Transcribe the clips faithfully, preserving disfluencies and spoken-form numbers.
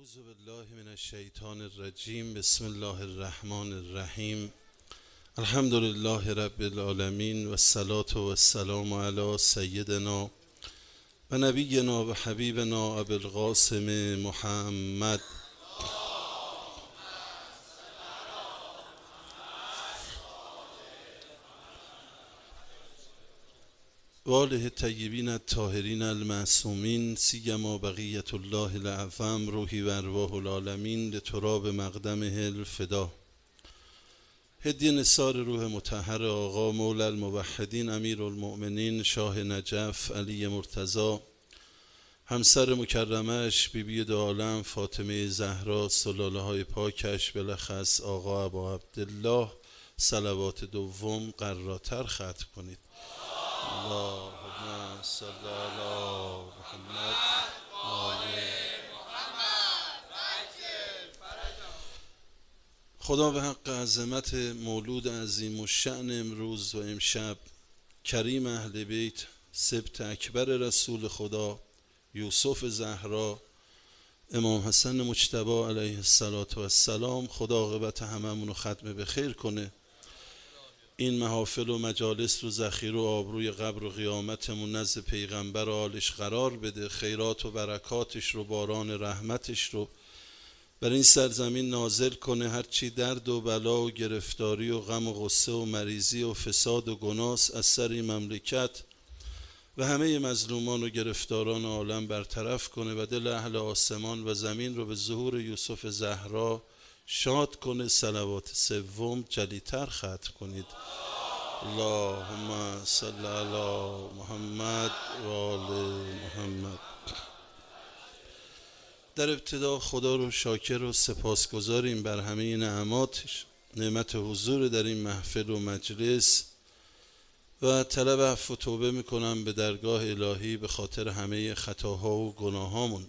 اعوذ بالله من الشیطان الرجیم. بسم الله الرحمن الرحیم. الحمد لله رب العالمین و الصلاة و السلام علی سیدنا و نبینا و حبیبنا ابی القاسم محمد و آله الطیبین الطاهرین المعصومین سیما بقیة الله الاعظم روحی و ارواح العالمین لتراب مقدمه الفدا. هدیه نثار روح مطهر آقا مولا الموحدین امیر المؤمنین شاه نجف علی مرتضی، همسر مکرمش بیبی دو عالم فاطمه زهرا، سلاله های پاکش بلخص آقا ابا عبدالله، صلوات دوم قراتر ختم کنید. اللهم صل علی محمد آل خدا به حق عظمت مولود عظیم الشأن امروز و امشب کریم اهل بیت سبط اکبر رسول خدا یوسف زهرا امام حسن مجتبی علیه السلام خدا عاقبت هممون رو ختم به خیر کنه. این محافل و مجالس رو ذخیره و آبروی قبر و قیامتمون نزد پیغمبر و آلش قرار بده. خیرات و برکاتش رو، باران رحمتش رو بر این سرزمین نازل کنه. هرچی درد و بلا و گرفتاری و غم و غصه و مریضی و فساد و گناس از سر این مملکت و همه مظلومان و گرفتاران عالم برطرف کنه و دل اهل آسمان و زمین رو به ظهور یوسف زهرا شاد کنه. صلوات سوم جلیتر ختم کنید. اللهم صل علی محمد و آل محمد. در ابتدا خدا رو شاکر و سپاسگزاریم بر همه نعماتش، نعمت حضور در این محفل و مجلس و طلب عفو و توبه میکنم به درگاه الهی به خاطر همه خطاها و گناهامون.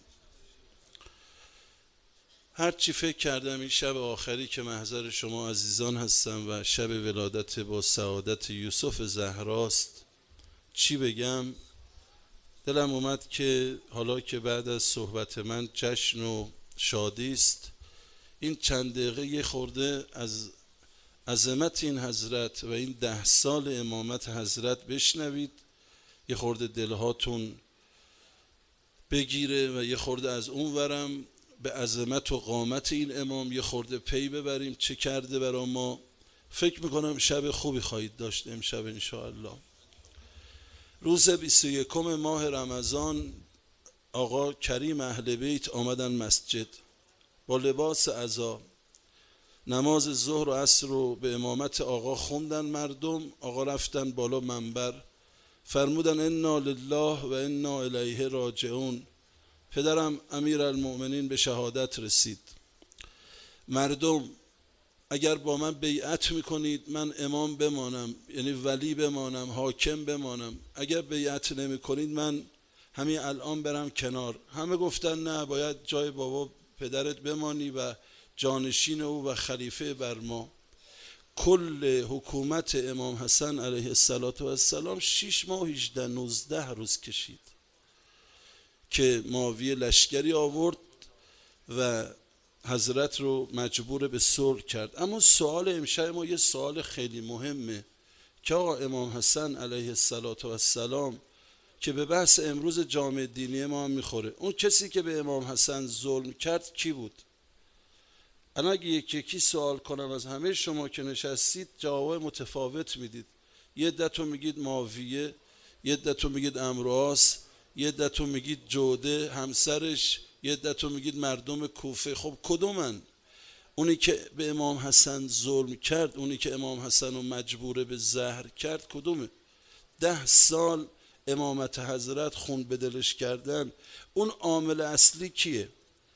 هرچی فکر کردم این شب آخری که محضر شما عزیزان هستم و شب ولادت با سعادت یوسف زهراست، چی بگم؟ دلم اومد که حالا که بعد از صحبت من جشن و شادی است، این چند دقیقه یه خورده از عظمت این حضرت و این ده سال امامت حضرت بشنوید، یه خورده دلهاتون بگیره و یه خورده از اون ورم به عظمت و قامت این امام یه خورده پی ببریم چه کرده برا ما. فکر میکنم شب خوبی خواهید داشت امشب انشاءالله. روز بیست و یکم ماه رمضان آقا کریم اهل بیت آمدن مسجد با لباس عزا، نماز ظهر و عصر رو به امامت آقا خوندن مردم. آقا رفتن بالا منبر فرمودن انا لله و انا الیه راجعون. پدرم امیر المؤمنین به شهادت رسید. مردم اگر با من بیعت میکنید من امام بمانم، یعنی ولی بمانم، حاکم بمانم. اگر بیعت نمیکنید من همین الان برم کنار. همه گفتن نه، باید جای بابا پدرت بمانی و جانشین او و خلیفه بر ما. کل حکومت امام حسن علیه السلام شش ماه هجده نوزده روز کشید که معاویه لشکری آورد و حضرت رو مجبور به صلح کرد. اما سوال امشب ما یه سوال خیلی مهمه که آقا امام حسن علیه السلام که به بحث امروز جامعه دینی ما هم میخوره، اون کسی که به امام حسن ظلم کرد کی بود؟ انا اگه یکی یکی سوال کنم از همه شما که نشستید جواب متفاوت میدید. یه عده‌تون میگید معاویه، یه عده‌تون میگید عمرو عاص، یه عده‌تون میگید جوده همسرش، یه عده‌تون میگید مردم کوفه. خب کدومن؟ اونی که به امام حسن ظلم کرد، اونی که امام حسن رو مجبور به زهر کرد کدومه؟ ده سال امامت حضرت خون به دلش کردن، اون عامل اصلی کیه؟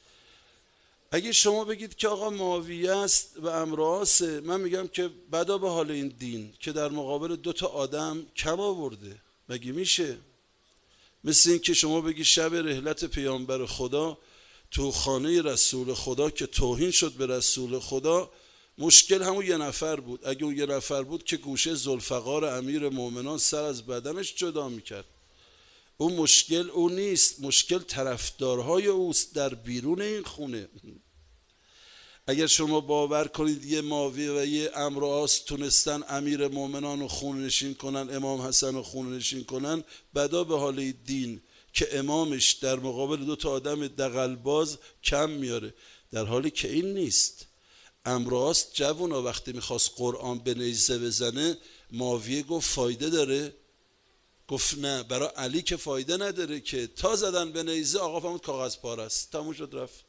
اگه شما بگید که آقا معاویه است و عمرو عاص، من میگم که بدا به حال این دین که در مقابل دو تا آدم کم آورده. مگه میشه؟ مثل این که شما بگی شب رحلت پیامبر خدا تو خانه رسول خدا که توهین شد به رسول خدا، مشکل همون یه نفر بود. اگه اون یه نفر بود که گوشه ذوالفقار امیر مومنان سر از بدنش جدا میکرد. اون مشکل او نیست، مشکل طرفدارهای اوست در بیرون این خونه. اگر شما باور کنید یه معاویه و یه عمرو عاص تونستن امیر مومنان رو خون نشین کنن، امام حسن رو خون نشین کنن، بدا به حال دین که امامش در مقابل دو تا آدم دغل‌باز کم میاره، در حالی که این نیست. عمرو عاص جوونا وقتی میخواست قرآن به نیزه بزنه، معاویه گفت فایده داره؟ گفت نه، برای علی که فایده نداره که. تا زدن به نیزه آقا فهمید کاغذ پاره است، تموم شد رفت.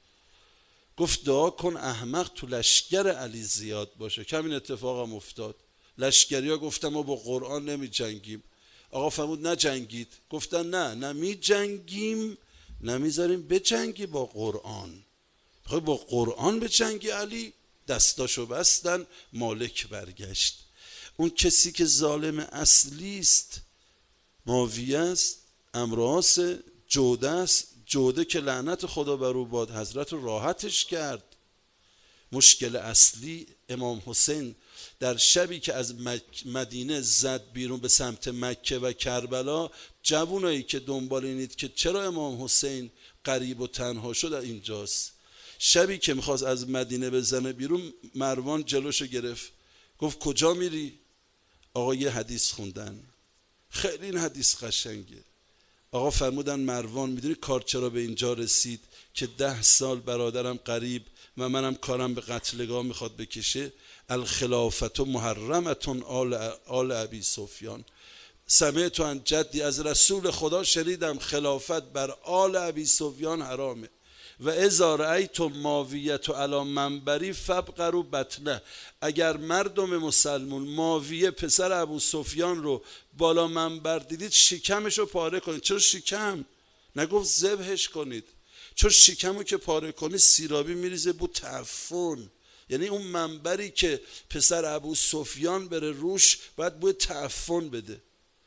گفت دعا کن احمق تو لشکر علی زیاد باشه. کمین اتفاق هم افتاد. لشکری ها گفتن ما با قرآن نمی جنگیم. آقا فرمود نه جنگید. گفتن نه نمی جنگیم، نمیذاریم بجنگی با قرآن. بخوای با قرآن بجنگی علی؟ دستاشو بستن، مالک برگشت. اون کسی که ظالم اصلی است معاویه است، عمرو عاص، جوده است. جوده که لعنت خدا بر او باد، حضرت رو راحتش کرد. مشکل اصلی امام حسین در شبی که از مدینه زد بیرون به سمت مکه و کربلا، جوونایی که دنبال اینید که چرا امام حسین غریب و تنها شد اینجاست. شبی که میخواست از مدینه بزنه بیرون، مروان جلوشو گرفت، گفت کجا میری؟ آقا یه حدیث خوندن، خیلی این حدیث قشنگه. آقا فرمودن مروان میدونی کار چرا به اینجا رسید که ده سال برادرم غریب و منم کارم به قتلگاه میخواد بکشه؟ الخلافت محرمتون آل, آل ابی سفیان. سمعت عن جدی، از رسول خدا شنیدم خلافت بر آل ابی سفیان حرامه. و اذا رأیتم معاویة علی منبری فابقروا بطنه. اگر مردم مسلمون معاویه پسر ابو سفیان رو بالا منبر دیدید، شکمش رو پاره کنید. چرا شکم؟ نگفت ذبحش کنید، چون شکم رو که پاره کنید سیرابی میریزه بو تعفن. یعنی اون منبری که پسر ابو سفیان بره روش باید بو تعفن بده.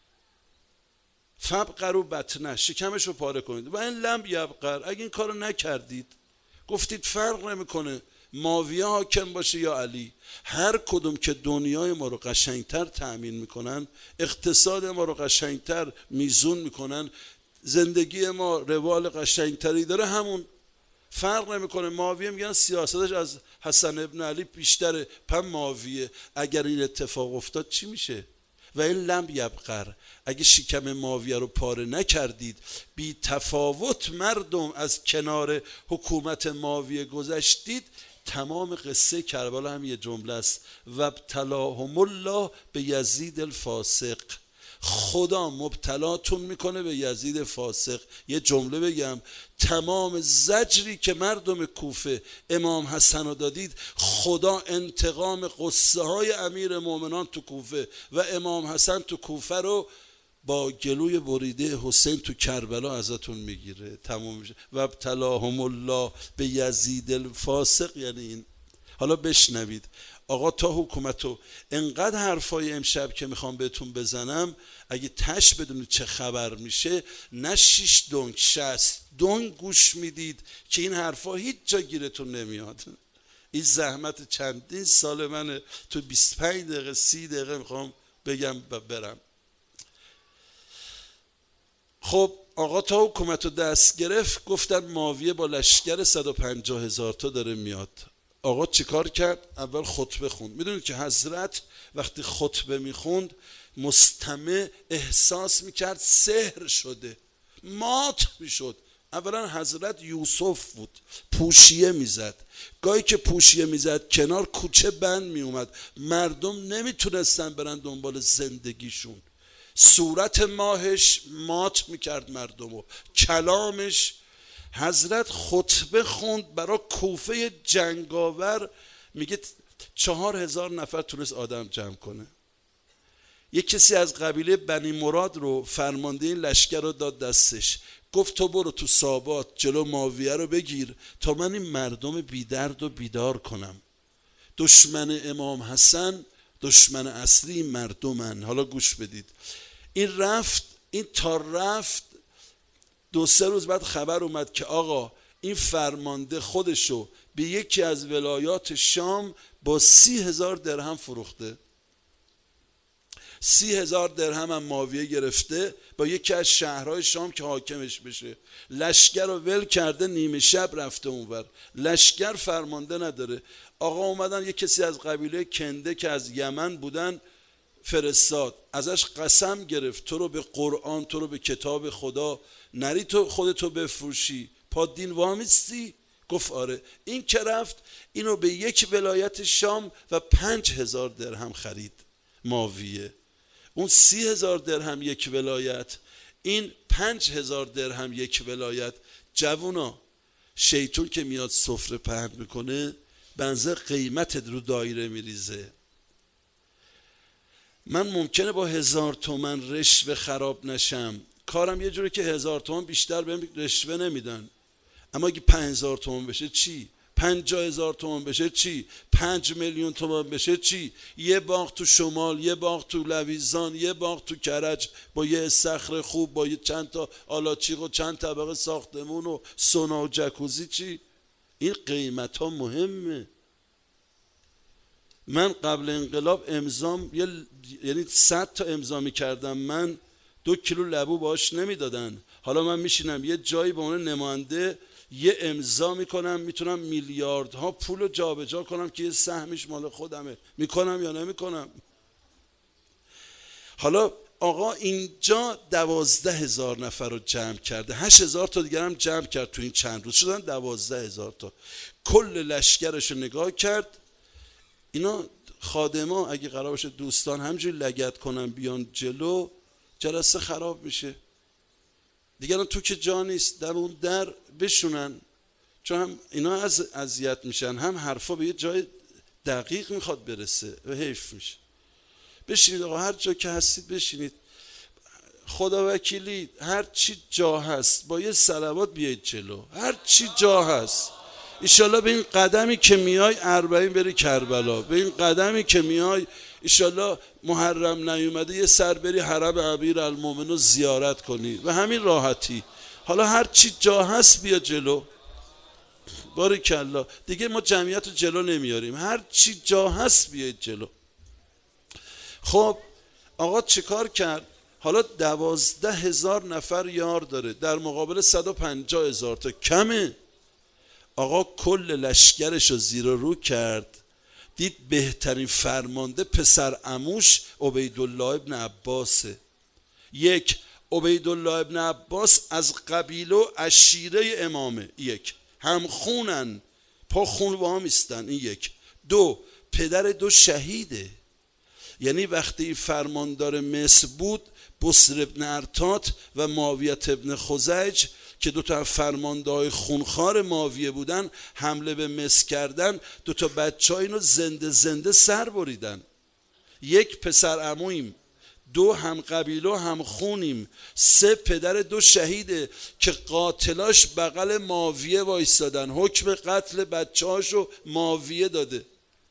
فابقروا بطنه، شکمش رو پاره کنید. و این لم یبقر، اگه این کار رو نکردید، گفتید فرق نمیکنه معاویه حاکم باشه یا علی، هر کدوم که دنیای ما رو قشنگتر تأمین میکنن، اقتصاد ما رو قشنگتر میزون میکنن، زندگی ما روال قشنگتری داره، همون فرق نمیکنه. معاویه میگن سیاستش از حسن ابن علی بیشتره، پم معاویه. اگر این اتفاق افتاد چی میشه؟ و این لم یبقر، اگه شکم معاویه رو پاره نکردید، بی تفاوت مردم از کنار حکومت معاویه گذشتید، تمام قصه کربلا هم یه جمله است: و ابتلاهم الله به یزید الفاسق. خدا مبتلاتون میکنه به یزید فاسق. یه جمله بگم، تمام زجری که مردم کوفه امام حسن رو دادید، خدا انتقام قصه های امیر مومنان تو کوفه و امام حسن تو کوفه رو با گلوی بریده حسین تو کربلا ازتون میگیره. تمام میشه. و ابتلاهم الله به یزید الفاسق. یعنی این. حالا بشنوید آقا، تا حکومتو انقدر حرفای امشب که میخوام بهتون بزنم، اگه تش بدونید چه خبر میشه، نه شیش دنگ شست دنگ گوش میدید که این حرفا هیچ جا گیرتون نمیاد. این زحمت چندین سال منه، تو بیست و پنج دقیقه سی دقیقه میخوام بگم و برم. خب آقا تا حکومتو دست گرفت، گفتن معاویه با لشکر صد و پنجاه هزار تا داره میاد. آقا چیکار کرد؟ اول خطبه خوند. میدونید که حضرت وقتی خطبه میخوند، مستمع احساس میکرد سحر شده، مات میشد. اولا حضرت یوسف بود، پوشیه میزد. گاهی که پوشیه میزد کنار، کوچه بند میومد، مردم نمیتونستن برن دنبال زندگیشون. صورت ماهش مات میکرد مردمو، کلامش. حضرت خطبه خوند برای کوفه جنگاور، میگه چهار هزار نفر تونست آدم جمع کنه. یک کسی از قبیله بنی مراد رو فرمانده این لشکر رو داد دستش، گفت تو برو تو سابات جلو معاویه رو بگیر تا من این مردم بیدرد و بیدار کنم. دشمن امام حسن، دشمن اصلی مردمن. حالا گوش بدید. این رفت، این تا رفت دو سه روز بعد خبر اومد که آقا این فرمانده خودشو به یکی از ولایات شام با سی هزار درهم فروخته. سی هزار درهم هم معاویه گرفته با یکی از شهرهای شام که حاکمش بشه. لشکر رو ول کرده، نیمه شب رفته اونور، لشکر فرمانده نداره. آقا اومدن یه کسی از قبیله کنده که از یمن بودن فرستاد، ازش قسم گرفت تو رو به قرآن، تو رو به کتاب خدا نری تو خودتو بفروشی، پا دین وامیستی؟ گفت آره. این که رفت اینو به یک ولایت شام و پنج هزار درهم خرید معاویه. اون سی هزار درهم یک ولایت، این پنج هزار درهم یک ولایت. جوونا، شیطون که میاد سفره پهن میکنه بنزه قیمت رو دایره میریزه. من ممکنه با هزار تومن رشوه خراب نشم، کارم یه جوری که هزار تومن بیشتر بهم رشوه نمیدن، اما اگه پنج هزار تومن بشه چی؟ پنجاه هزار تومن بشه چی؟ پنج میلیون تومن بشه چی؟ یه باغ تو شمال، یه باغ تو لویزان، یه باغ تو کرج با یه استخر خوب، با یه چند تا آلاچیق و چند طبقه ساختمون و سونا و جکوزی چی؟ این قیمت ها مهمه. من قبل انقلاب امضام یه یعنی صد تا امضا می‌کردم، من دو کیلو لبو باش نمیدادن. حالا من میشینم یه جایی به عنوان نماینده یه امضا میکنم، میتونم میلیاردها پولو جابجا کنم که یه سهمش مال خودمه. میکنم یا نمیکنم؟ حالا آقا اینجا دوازده هزار نفر رو جمع کرده، هشت هزار تا دیگر هم جمع کرد تو این چند روز، شدن دوازده هزار تا. کل لشکرش رو نگاه کرد. اینا خادما اگه قرار باشه دوستان همجوری لگد کنن بیان جلو، جلسه خراب میشه. دیگران تو که جا نیست، در اون در بشونن، چون هم اینا از اذیت میشن، هم حرفا به یه جای دقیق میخواد برسه و حیف میشه. بشینید آقا، هر جا که هستید بشینید. خدا وکیلی هر چی جا هست با یه صلوات بیایید جلو، هر چی جا هست. ایشالله به این قدمی که میای اربعین بری کربلا، به این قدمی که میای ایشالله محرم نیومده یه سر بری حرم امیرالمومنین رو زیارت کنی و همین راحتی. حالا هر چی جا هست بیا جلو. باریکالله. دیگه ما جمعیت رو جلو نمیاریم، هر چی جا هست بیاید جلو. خب آقا چیکار کرد؟ حالا دوازده هزار نفر یار داره در مقابل صد و پنجاه هزار تا، کمه. آقا کل لشکرش رو زیر و رو کرد، دید بهترین فرمانده پسر عموش عبیدالله ابن عباسه. یک، عبیدالله ابن عباس از قبیله و عشیره امامه، یک، هم خونن، پا خون وامیستن، این یک. دو، پدر دو شهیده. یعنی وقتی فرماندار مصر بود، بصر ابن ارتات و معاویت ابن خزیج که دو تا فرمانده‌های خونخوار معاویه بودن، حمله به مصر کردن، دو تا بچه‌ها اینو زنده زنده سر بریدن. یک، پسر عمویم. دو، هم قبیله و هم خونیم. سه، پدر دو شهیده که قاتلاش بغل معاویه وایستادن، حکم قتل بچه‌هاشو معاویه داده.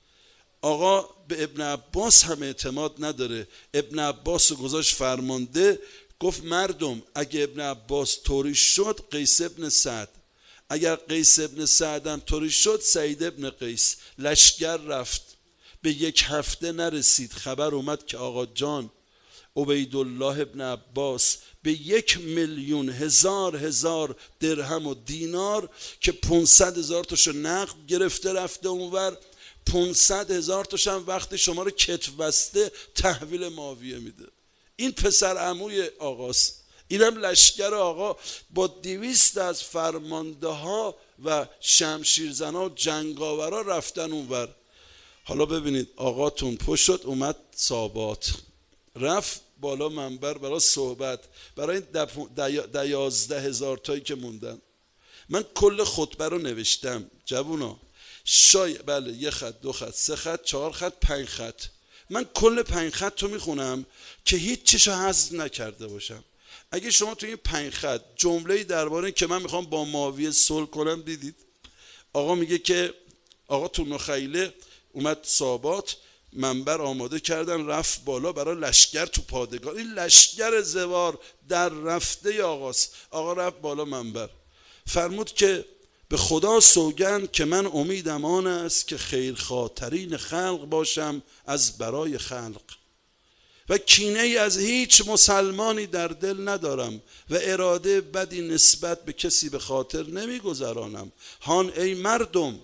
آقا به ابن عباس هم اعتماد نداره، ابن عباس رو گذاشت فرمانده. گفت مردم اگه ابن عباس طوری شد قیس ابن سعد، اگر قیس ابن سعد هم طوری شد سعید ابن قیس. لشکر رفت، به یک هفته نرسید خبر اومد که آقا جان عبیدالله ابن عباس به یک میلیون هزار هزار درهم و دینار که پونصد هزار تاشو نقد گرفته رفته اونور، پونصد هزار تاش هم وقتی شما رو کتف بسته تحویل معاویه میده. این پسر عموی آقاست. اینم لشکر آقا با دویست از فرمانده ها و شمشیرزنا و جنگاورا رفتن اونور. حالا ببینید آقاتون پشت شد اومد سابات، رفت بالا منبر برای صحبت برای این دوازده هزار تایی که موندن. من کل خطبه رو نوشتم جوونا، شای بله یه خط، دو خط، سه خط، چهار خط، پنج خط. من کل پنج خط رو میخونم که هیچ چیشو حذف نکرده باشم. اگه شما تو این پنج خط جمله‌ای درباره که من میخوام با معاویه صلح کنم دیدید، آقا میگه که آقا تو نخیله اومد سابات، منبر آماده کردن، رفت بالا برای لشکر تو پادگان. این لشکر زوار در رفته آقاست. آقا رفت بالا منبر، فرمود که به خدا سوگند که من امیدم آن است که خیر خاطرین خلق باشم از برای خلق. و کینه ای از هیچ مسلمانی در دل ندارم و اراده بدی نسبت به کسی به خاطر نمیگذرانم. هان ای مردم،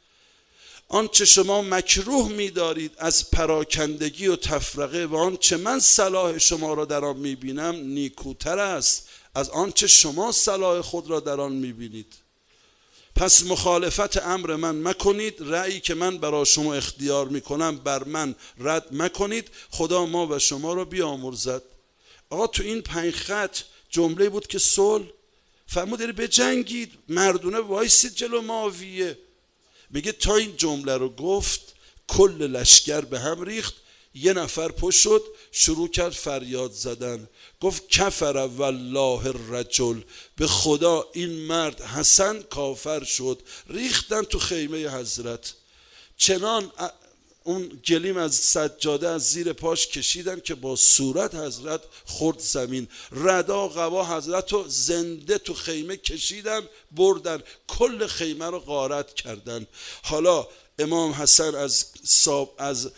آنچه شما مکروه می‌دارید از پراکندگی و تفرقه و آنچه من صلاح شما را در آن می‌بینم نیکوتر است از آنچه شما صلاح خود را در آن می‌بینید. پس مخالفت امر من مکنید، رأیی که من برای شما اختیار میکنم بر من رد مکنید، خدا ما و شما را بیامرزد. آقا تو این پنج خط جمله بود که صلح فرمود داری بجنگید، مردونه وایسید جلو معاویه. میگه تا این جمله رو گفت کل لشکر به هم ریخت، یه نفر پشت شد شروع کرد فریاد زدن، گفت کفر والله الرجل، به خدا این مرد حسن کافر شد. ریختن تو خیمه حضرت، چنان اون گلیم از سجاده از زیر پاش کشیدن که با صورت حضرت خورد زمین. ردا قوا حضرت رو زنده تو خیمه کشیدن بردن، کل خیمه رو غارت کردن. حالا امام حسن از صاب از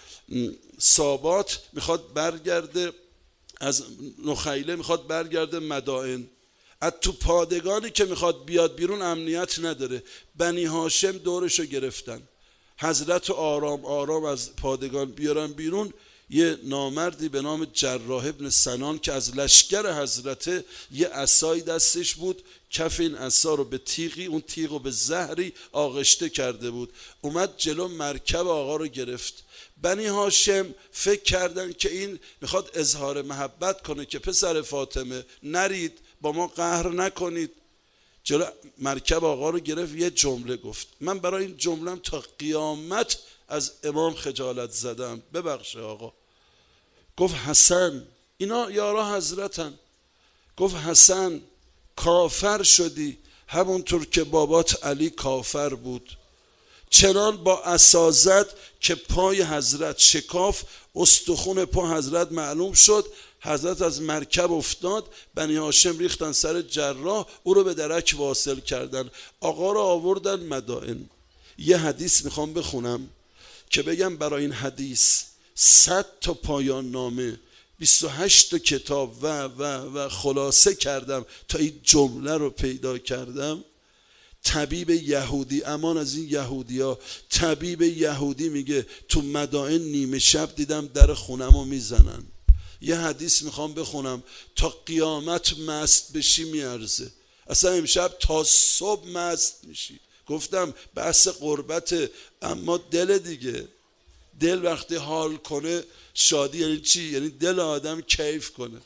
سابات میخواد برگرده، از نخیله میخواد برگرده مدائن. از تو پادگانی که میخواد بیاد بیرون امنیت نداره، بنی هاشم دورشو گرفتن. حضرت آرام آرام از پادگان بیارن بیرون، یه نامردی به نام جراح ابن سنان که از لشکر حضرت، یه عصای دستش بود، کف این عصا رو به تیغی، اون تیغ رو به زهری آغشته کرده بود، اومد جلو مرکب آقا رو گرفت. بنی هاشم فکر کردن که این میخواد اظهار محبت کنه که پسر فاطمه نرید با ما قهر نکنید. جلو مرکب آقا رو گرفت، یه جمله گفت، من برای این جملم تا قیامت از امام خجالت زدم، ببخشه آقا. گفت حسن، اینا یارا حضرتن، گفت حسن کافر شدی همونطور که بابات علی کافر بود. چنان با عصا زد که پای حضرت شکاف، استخون پا حضرت معلوم شد. حضرت از مرکب افتاد، بنی هاشم ریختن سر جراح، او رو به درک واصل کردن. آقا رو آوردن مدائن. یه حدیث میخوام بخونم که بگم برای این حدیث صد تا پایان نامه، بیست و هشت تا کتاب و و و خلاصه کردم تا این جمله رو پیدا کردم. طبیب یهودی، امان از این یهودی ها، طبیب یهودی میگه تو مدائن نیمه شب دیدم در خونم رو میزنن. یه حدیث میخوام بخونم تا قیامت مست بشی میارزه، اصلا امشب تا صبح مست میشی. گفتم بحث قربته، اما دل دیگه، دل وقتی حال کنه شادی یعنی چی؟ یعنی دل آدم کیف کنه.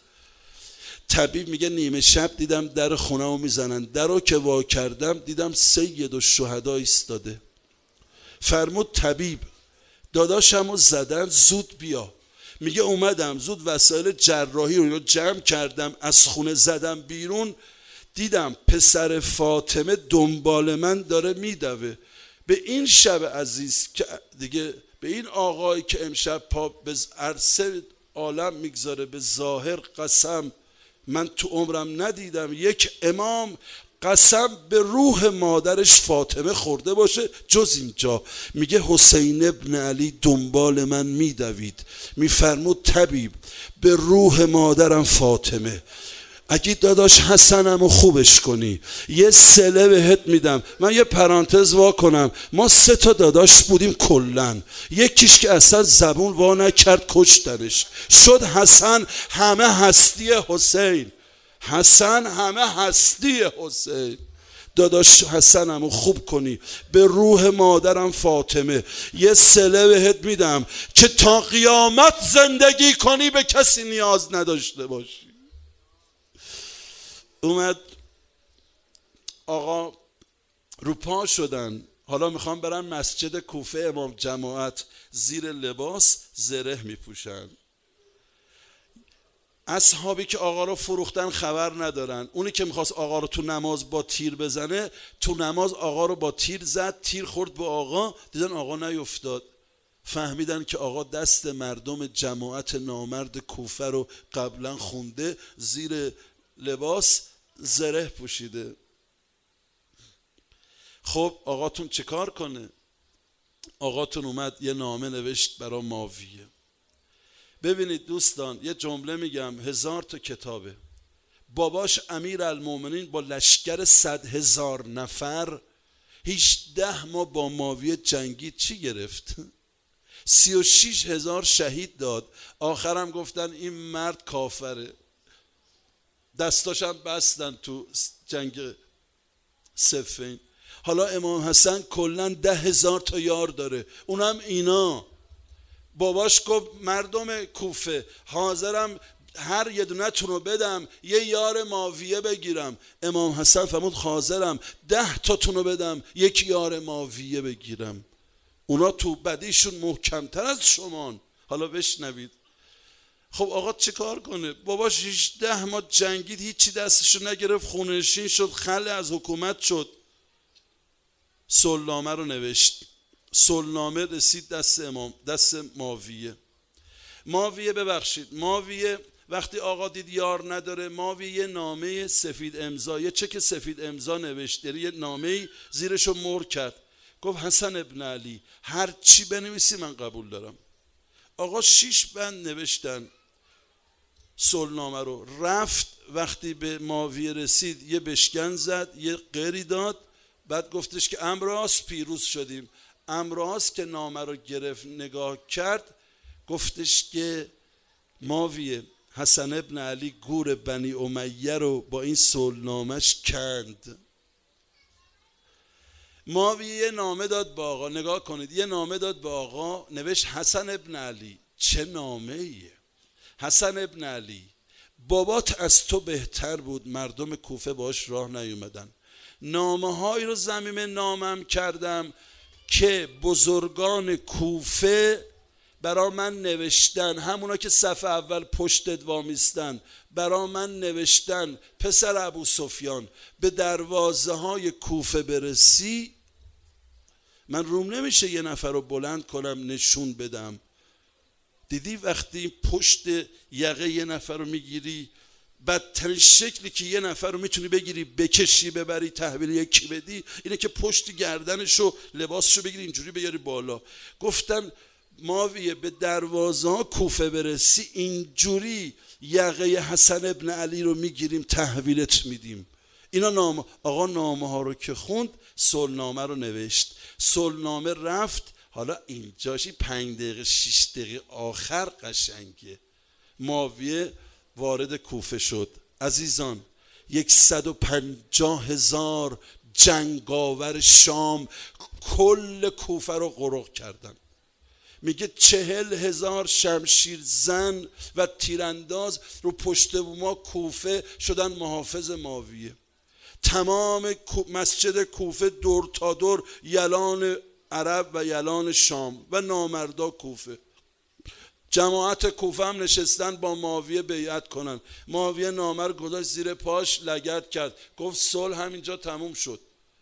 طبیب میگه نیمه شب دیدم در خونه رو میزنن، در رو که وا کردم دیدم سید و شهدا ایستاده. فرمود طبیب داداشم رو زدن، زود بیا. میگه اومدم زود وسایل جراحی رو جمع کردم، از خونه زدم بیرون، دیدم پسر فاطمه دنبال من داره میدوه. به این شب عزیز که دیگه، به این آقایی که امشب پا به عرصه عالم میگذاره، به ظاهر قسم من تو عمرم ندیدم یک امام قسم به روح مادرش فاطمه خورده باشه جز اینجا. میگه حسین ابن علی دنبال من میدوید، میفرمود طبیب به روح مادرم فاطمه، اگه داداش حسنم رو خوبش کنی یه سله بهت میدم. من یه پرانتز وا کنم، ما سه تا داداش بودیم کلن، یکیش که اصلا زبون وا نکرد کشتنش، شد حسن همه هستی حسین، حسن همه هستی حسین. داداش حسنم رو خوب کنی به روح مادرم فاطمه، یه سله بهت میدم که تا قیامت زندگی کنی به کسی نیاز نداشته باشی. اومد آقا رو پا شدن، حالا میخوام برن مسجد کوفه امام جماعت، زیر لباس زره میپوشن. اصحابی که آقا رو فروختن خبر ندارن، اونی که میخواست آقا رو تو نماز با تیر بزنه، تو نماز آقا رو با تیر زد، تیر خورد به آقا، دیدن آقا نیفتاد، فهمیدن که آقا دست مردم جماعت نامرد کوفه رو قبلا خونده، زیر لباس زره پوشیده. خب آقاتون چه کار کنه؟ آقاتون اومد یه نامه نوشت برای معاویه. ببینید دوستان، یه جمله میگم، هزار تا کتابه. باباش امیرالمومنین با لشکر صد هزار نفر هجده ماه با معاویه جنگید، چی گرفت؟ سی و شیش هزار شهید داد. آخرم گفتن این مرد کافره، دستاشم بستن تو جنگ صفین. حالا امام حسن کلن ده هزار تا یار داره، اونم اینا. باباش گفت مردم کوفه حاضرم هر یه دونه تون رو بدم یه یار معاویه بگیرم. امام حسن فرمود حاضرم ده تا تون رو بدم یک یار معاویه بگیرم. اونا تو بدیشون محکمتر از شمان. حالا بشنوید. خب آقا چه کار کنه؟ باباش هجده ماه جنگید، هیچی دستشو نگرفت، خونه‌نشین شد، خلع از حکومت شد. صلحنامه رو نوشت. صلحنامه رسید دست امام، دست معاویه. معاویه ببخشید معاویه وقتی آقا دید یار نداره، معاویه یه نامه سفید امضا، یه چک سفید امضا نوشت، یه نامه زیرشو مهر کرد. گفت حسن ابن علی هر چی بنویسی من قبول دارم. آقا شیش بند نوشتن صلحنامه رو. رفت وقتی به معاویه رسید یه بشکن زد، یه قری داد، بعد گفتش که امراست پیروز شدیم. امراست که نامه رو گرفت نگاه کرد، گفتش که معاویه حسن ابن علی گور بنی امیه رو با این صلحنامه‌اش کند. معاویه یه نامه داد به آقا، نگاه کنید، یه نامه داد به آقا، نوشت حسن ابن علی. چه نامه ایه؟ حسن ابن علی بابات از تو بهتر بود، مردم کوفه باش راه نیومدن. نامه هایی رو ضمیم نامم کردم که بزرگان کوفه برا من نوشتن، همونا که صف اول پشتت وامیستن برا من نوشتن پسر ابو سفیان به دروازه های کوفه برسی من روم نمیشه یه نفر رو بلند کنم نشون بدم. دیدی وقتی پشت یقه یه نفر رو میگیری، بدترین شکلی که یه نفر رو میتونی بگیری بکشی ببری تحویل یکی بدی اینه که پشت گردنشو لباسشو بگیری اینجوری بیاری بالا. گفتن معاویه به دروازه ها کوفه برسی اینجوری یقه حسن ابن علی رو میگیریم تحویلت میدیم. اینا نامه. آقا نامه ها رو که خوند صلحنامه رو نوشت. صلحنامه رفت. حالا اینجاشی پنج دقیقه شش دقیقه آخر قشنگه. معاویه وارد کوفه شد. عزیزان یکصد و پنجاه هزار جنگاور شام کل کوفه رو غرق کردن. میگه چهل هزار شمشیر زن و تیرانداز رو پشت بوما کوفه شدن محافظ معاویه. تمام مسجد کوفه دور تا دور یلان عرب و یلان شام و نامردا کوفه. جماعت کوفه هم نشستن با معاویه بیعت کنن. معاویه نامه رو گذاشت زیر پاش، لگد کرد، گفت صلح همینجا تموم شد.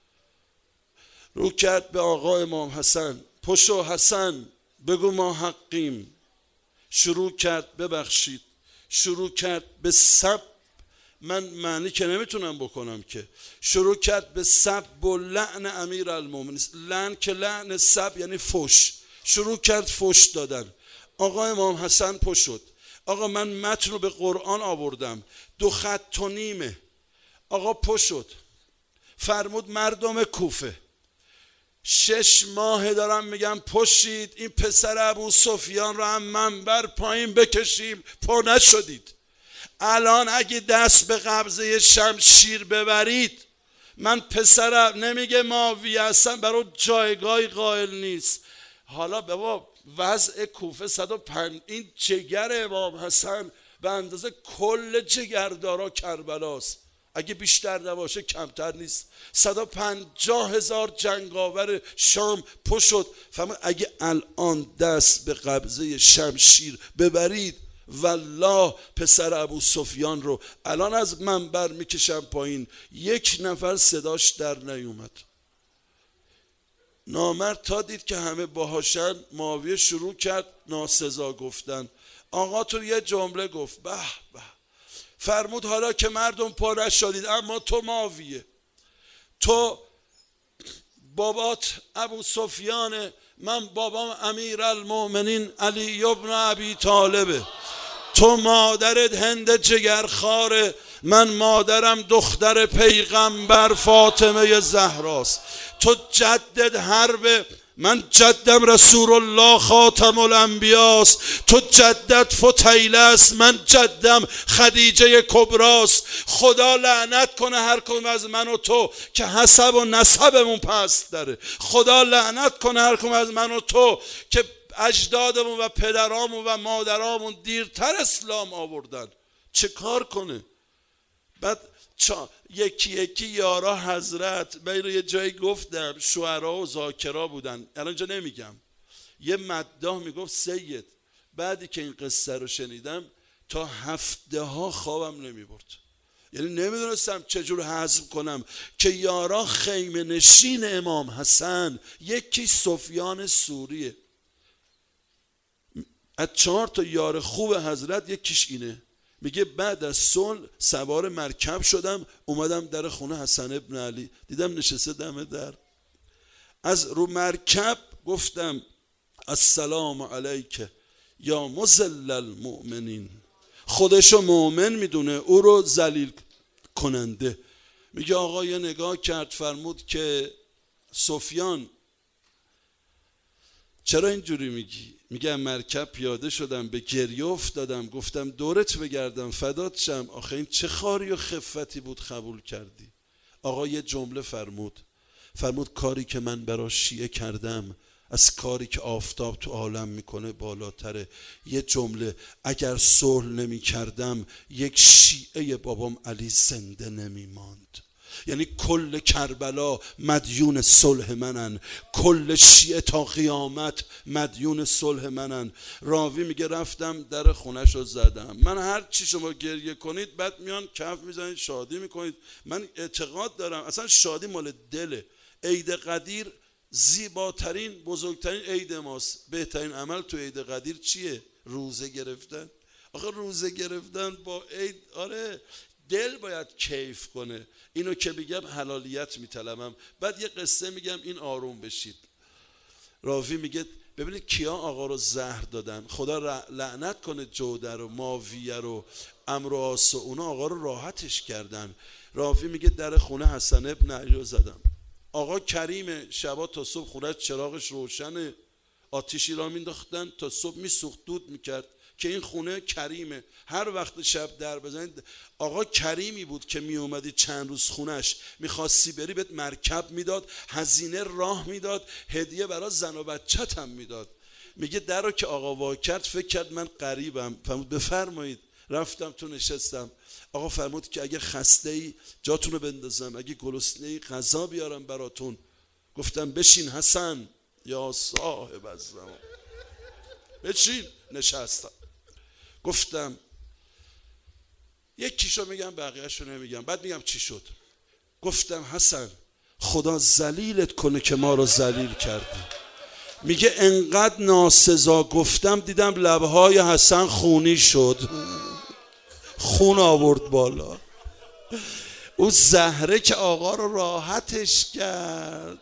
رو کرد به آقا امام حسن، پشو حسن بگو ما حقیم. شروع کرد ببخشید، شروع کرد به سب، من معنی که نمیتونم بکنم که، شروع کرد به سب و لعن امیرالمومنین. لعن که لعن، سب یعنی فش. شروع کرد فش دادن. آقا امام حسن پشت شد. آقا من متن رو به قرآن آوردم، دو خط و نیمه. آقا پشت شد، فرمود مردم کوفه شش ماه دارم میگم پشید این پسر ابو سفیان رو هم منبر پایین بکشیم، پا نشدید. الان اگه دست به قبضه شمشیر ببرید، من پسرم نمیگه معاویه اصلا برای جایگاهی قائل نیست. حالا بابا وضع کوفه صد و پنج، این جگر امام حسن به اندازه کل جگردارا کربلاست، اگه بیشتر نباشه کمتر نیست. صد و پنجاه هزار جنگاور شام پشت شد. فهمید اگه الان دست به قبضه شمشیر ببرید، والله پسر ابو سفیان رو الان از منبر میکشم پایین. یک نفر صداش در نیومد. نامرد تا دید که همه باهاشن، معاویه شروع کرد ناسزا گفتن. آقا تو یه جمله گفت، به به، فرمود حالا که مردم پا نشدید، اما تو معاویه، تو بابات ابو سفیان من بابام امیرالمؤمنین علی ابن ابی طالبه، تو مادرت هند جگرخواره، من مادرم دختر پیغمبر فاطمه زهراست، تو جدت حرب، من جدم رسول الله خاتم الانبیاست، تو جدت فتیله است، من جدم خدیجه کبراست. خدا لعنت کنه هر کدوم از من و تو که حسب و نسبمون پست داره. خدا لعنت کنه هر کدوم از من و تو که اجدادمون و پدرامون و مادرامون دیرتر اسلام آوردن. چه کار کنه؟ بعد چا... یکی یکی یارا حضرت، من رو یه جایی گفتم، شعرا و ذاکرا بودن، الان جا نمیگم، یه مداح میگفت سید بعدی که این قصه رو شنیدم تا هفته ها خوابم نمیبرد، یعنی نمیدونستم چجور هضم کنم که یارا خیمه نشین امام حسن، یکی سفیان سوریه، از چهار تا یار خوب حضرت یکیش اینه. میگه بعد از صلح سوار مرکب شدم، اومدم در خونه حسن ابن علی، دیدم نشسته دم در، از رو مرکب گفتم السلام علیک یا مذل المؤمنین، خودشو مؤمن میدونه، او رو ذلیل کننده. میگه آقا یه نگاه کرد، فرمود که سفیان چرا اینجوری میگی؟ میگه مرکب پیاده شدم، به گریه افتادم، گفتم دورت بگردم فدات شم، آخه این چه خاری و خفتی بود قبول کردی؟ آقا یه جمله فرمود، فرمود کاری که من برای شیعه کردم از کاری که آفتاب تو عالم میکنه بالاتره. یه جمله، اگر صلح نمی کردم یک شیعه بابام علی زنده نمی ماند. یعنی کل کربلا مدیون صلح منن، کل شیعه تا قیامت مدیون صلح منن. راوی میگه رفتم در خونش رو زدم، من هر چی شما گریه کنید بعد میان کف میزنید شادی میکنید. من اعتقاد دارم اصلا شادی مال دله. عید قدیر زیباترین بزرگترین عید ماست، بهترین عمل تو عید قدیر چیه؟ روزه گرفتن. آخه روزه گرفتن با عید، آره دل باید کیف کنه. اینو که بگم حلالیت میطلبم. بعد یه قصه میگم این آروم بشید. راوی میگه ببینید کیا آقا رو زهر دادن، خدا لعنت کنه جوده رو، ماویه رو، عمرو عاص، اونا آقا رو راحتش کردن. راوی میگه در خونه حسن ابن علی رو زدم. آقا کریم شبا تا صبح خونه چراغش روشنه، آتیشی را مینداختن تا صبح میسوخت، دود میکرد که این خونه کریمه. هر وقت شب در بزنید، آقا کریمی بود که می اومدی چند روز خونش، میخواستی بری بهت مرکب میداد، هزینه راه میداد، هدیه برای زن و بچت هم میداد. میگه در رو که آقا وا کرد فکر کرد من غریبم، فرمود بفرمایید. رفتم تو نشستم، آقا فرمود که اگه خسته ای جاتون رو بندازم، اگه گرسنه ای غذا بیارم براتون. گفتم بشین حسن یا صاحب الزمان، بشین. نشستم، گفتم یکیشو میگم بقیهشو نمیگم، بعد میگم چی شد. گفتم حسن خدا ذلیلت کنه که ما رو ذلیل کردی. میگه انقدر ناسزا گفتم دیدم لبهای حسن خونی شد، خون آورد بالا. او زهره که آقا رو راحتش کرد.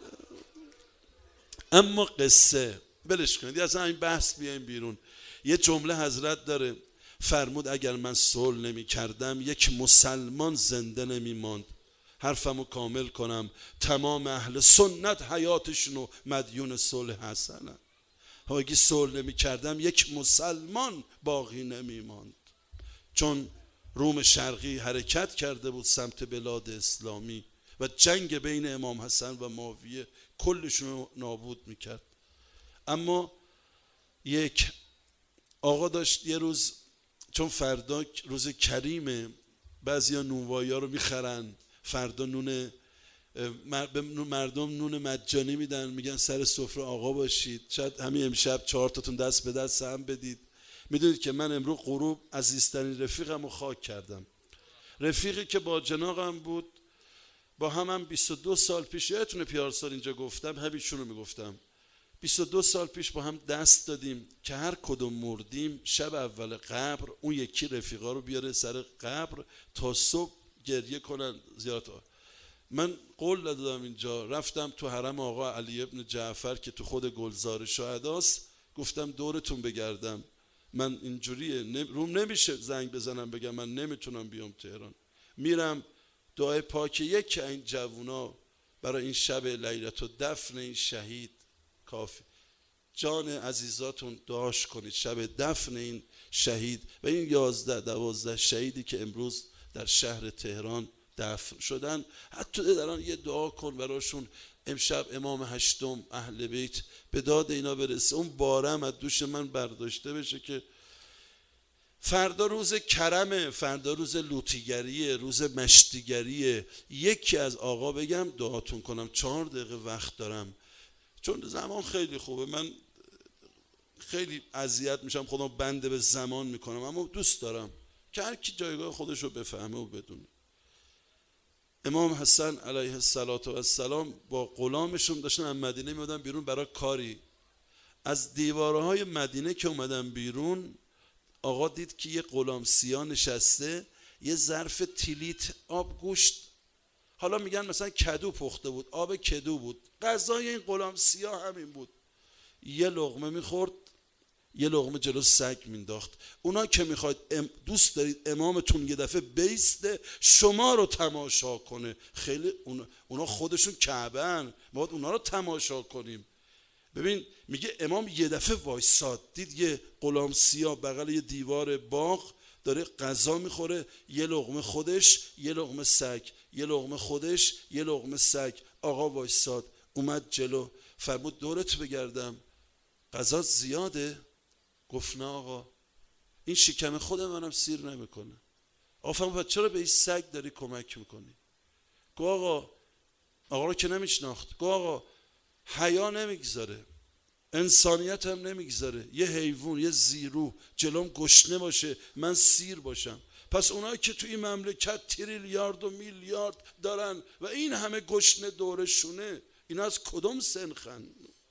اما قصه بلش کنید، اصلا این بحث بیایم بیرون. یه جمله حضرت داره، فرمود اگر من صلح نمی کردم یک مسلمان زنده نمی ماند. حرفمو کامل کنم، تمام اهل سنت حیاتشونو مدیون صلح حسنه. اگه صلح نمی کردم یک مسلمان باقی نمی ماند. چون روم شرقی حرکت کرده بود سمت بلاد اسلامی و جنگ بین امام حسن و معاویه کلشون نابود میکرد. اما یک آقا داشت یه روز، چون فردا روز کریمه، بعضیا نونوایی ها رو میخرن، فردا نون مردم نون مجانی میدن، میگن سر سفره آقا باشید، شاید همین امشب چهار تاتون دست به دست هم بدید. میدونید که من امروز غروب عزیزترین رفیقم رو خاک کردم، رفیقی که با جناقم بود، با هم هم بیست و دو سال پیش، یادتونه پیارسال اینجا گفتم، همینشون رو میگفتم، بیست و دو سال پیش با هم دست دادیم که هر کدوم مردیم شب اول قبر اون یکی رفیقا رو بیاره سر قبر تا صبح گریه کنن زیارت ها. من قول دادم اینجا، رفتم تو حرم آقا علی ابن جعفر که تو خود گلزار شهداست، گفتم دورتون بگردم، من اینجوریه روم نمیشه زنگ بزنم بگم من نمیتونم بیام تهران. میرم دعای پاک یک این جوونا برای این شب لیلت و دفن این شهید کافی. جان عزیزاتون داشت کنید شب دفن این شهید و این یازده دوازده شهیدی که امروز در شهر تهران دفن شدن. حتی دران یه دعا کن براشون، امشب امام هشتم اهل بیت به داد اینا برسه، اون بارم از دوش من برداشته بشه که فردا روز کرمه، فردا روز لوطیگریه، روز مشتیگریه. یکی از آقا بگم دعاتون کنم، چهار دقیقه وقت دارم چون زمان خیلی خوبه، من خیلی اذیت میشم خودم بنده به زمان میکنم، اما دوست دارم که هر کی جایگاه خودش رو بفهمه و بدونه. امام حسن علیه السلام با غلامشون داشتن از مدینه میادن بیرون برای کاری. از دیوارهای مدینه که اومدن بیرون، آقا دید که یه غلام سیاه نشسته، یه ظرف تیلیت آب گوشت، حالا میگن مثلا کدو پخته بود، آب کدو بود، غذای این غلام سیاه همین بود. یه لقمه میخورد، یه لقمه جلو سگ مینداخت. اونا که میخواید دوست دارید امامتون یه دفعه بیسته شما رو تماشا کنه، خیلی اونا خودشون کعبه‌ان، ما باید اونا رو تماشا کنیم. ببین میگه امام یه دفعه وایساد، دید یه غلام سیاه بغل یه دیوار باغ داره غذا میخوره، یه لقمه خودش یه لقمه سگ، یه لقمه خودش یه لقمه سگ. آقا وایساد، اومد جلو، فرمود دورت بگردم، غذا زیاده؟ گفت نه آقا، این شکم خود منم سیر نمیکنه. آقا فرمود چرا به این سگ داری کمک میکنی؟ گفت آقا، آقا رو که نمیشناخت، گفت آقا حیا نمیگذاره، انسانیت هم نمیگذاره، یه حیوان یه زیرو جلوم گشنه باشه من سیر باشم، پس اونایی که تو این مملکت تریلیارد و میلیارد دارن و این همه گشنه دورشونه، اینا از کدوم سنخن؟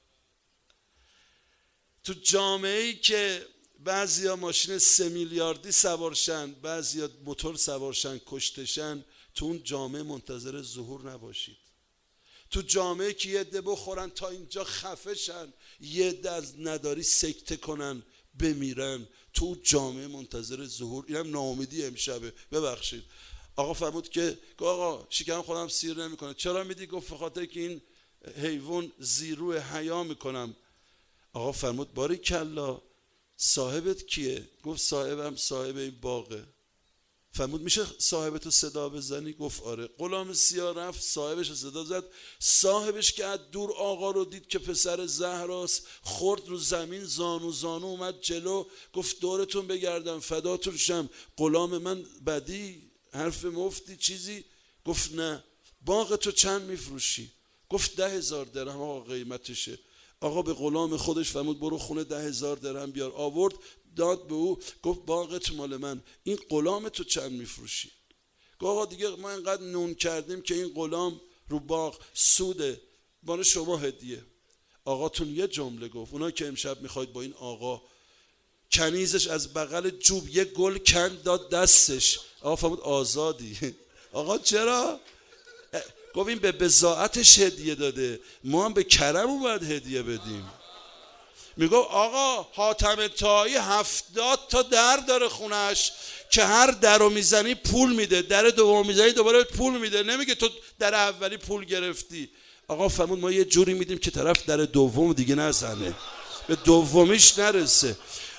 تو جامعه‌ای که بعضیا ماشین سه میلیاردی سوارشن، بعضیا موتور سوارشن کشتشن، تو اون جامعه منتظر ظهور نباشید. تو جامعه که یه عده بخورن تا اینجا خفه شن، یه عده از نداری سکته کنن بمیرن، تو جامعه منتظر ظهور. اینم ناامیدی امشبه، ببخشید. آقا فرمود که آقا شکم خودم سیر نمیکنه. چرا میدی؟ گفت بخاطر که این حیوان زیرو حیا میکنم. آقا فرمود باریکلا، صاحبت کیه؟ گفت صاحبم صاحب این باغه. فرمود میشه صاحبتو صدا بزنی؟ گفت آره. غلام سیاه رفت صاحبش رو صدا زد. صاحبش که از دور آقا رو دید که پسر زهراست، خورد رو زمین، زانو زانو اومد جلو، گفت دورتون بگردم فداتون شم، غلام من بدی حرف مفتی چیزی؟ گفت نه. باغ تو چند میفروشی؟ گفت ده هزار درهم آقا قیمتشه. آقا به غلام خودش فرمود برو خونه ده هزار درهم بیار. آورد داد به او، گفت باغت مال من، این غلام تو چند میفروشی؟ گفت آقا دیگه ما اینقدر نون کردیم که این غلام رو باغ سوده، مال شما هدیه. آقاتون یه جمله گفت، اونا که امشب میخواید با این آقا کنیزش از بغل جوب یه گل کند داد دستش، آقا فرمود آزادی. آقا چرا؟ گفت این به بضاعتش هدیه داده، ما هم به کرم باید هدیه بدیم. میگو آقا حاتم طایی هفتاد تا در داره خونش که هر در رو میزنی پول میده، در دوم میزنی دوباره پول میده، نمیگه تو در اولی پول گرفتی. آقا فرمود ما یه جوری میدیم که طرف در دوم دیگه نزنه، به دومیش نرسه.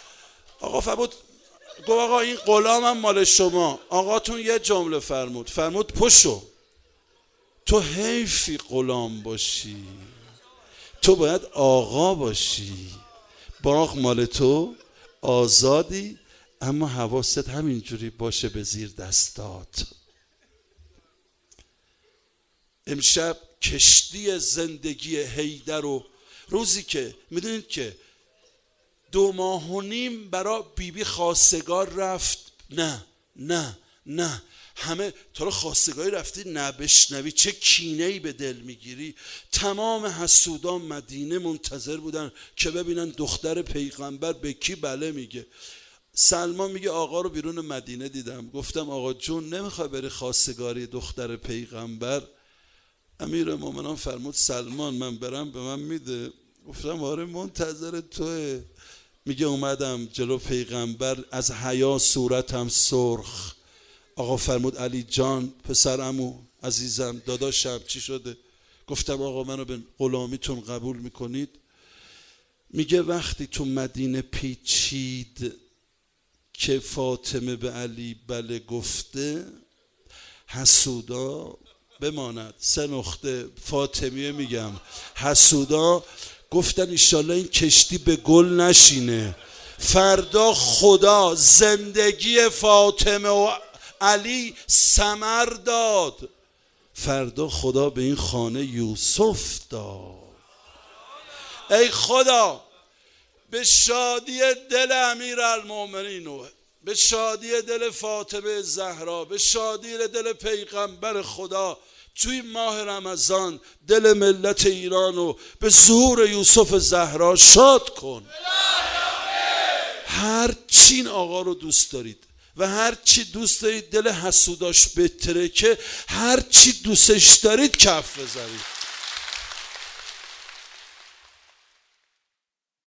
آقا فرمود گفت آقا این غلامم مال شما. آقاتون یه جمله فرمود، فرمود پشو، تو حیفی غلام باشی، تو باید آقا باشی، باغ مال تو، آزادی، اما حواست همینجوری باشه به زیر دستات. امشب کشتی زندگی حیدر رو، روزی که میدونید که دو ماه و نیم برای بیبی خواستگار رفت، نه نه نه، همه تو رو خواستگاری رفتی نبشنوی چه کینه‌ای به دل میگیری. تمام حسودان مدینه منتظر بودن که ببینن دختر پیغمبر به کی بله میگه. سلمان میگه آقا رو بیرون مدینه دیدم، گفتم آقا جون نمیخوای بری خواستگاری دختر پیغمبر؟ امیر مومنان فرمود سلمان من برم به من میده؟ گفتم آره منتظر توه. میگه اومدم جلو پیغمبر از حیا صورتم سرخ. آقا فرمود علی جان پسرمو عزیزم داداشم چی شده؟ گفتم آقا منو به غلامیتون قبول میکنید؟ میگه وقتی تو مدینه پیچید که فاطمه به علی بله گفته، حسودا بماند سه نقطه فاطمیه میگم، حسودا گفتن ایشالله این کشتی به گل نشینه. فردا خدا زندگی فاطمه و علی ثمر داد. فردا خدا به این خانه یوسف داد. ای خدا به شادی دل امیرالمومنین و به شادی دل فاطمه زهرا، به شادی دل پیغمبر خدا توی ماه رمضان دل ملت ایرانو به ظهور یوسف زهرا شاد کن. هر چی این آقا رو دوست دارید و هر چی دوست دارید دل حسوداش بتره که هر چی دوستش دارید کف بزنید.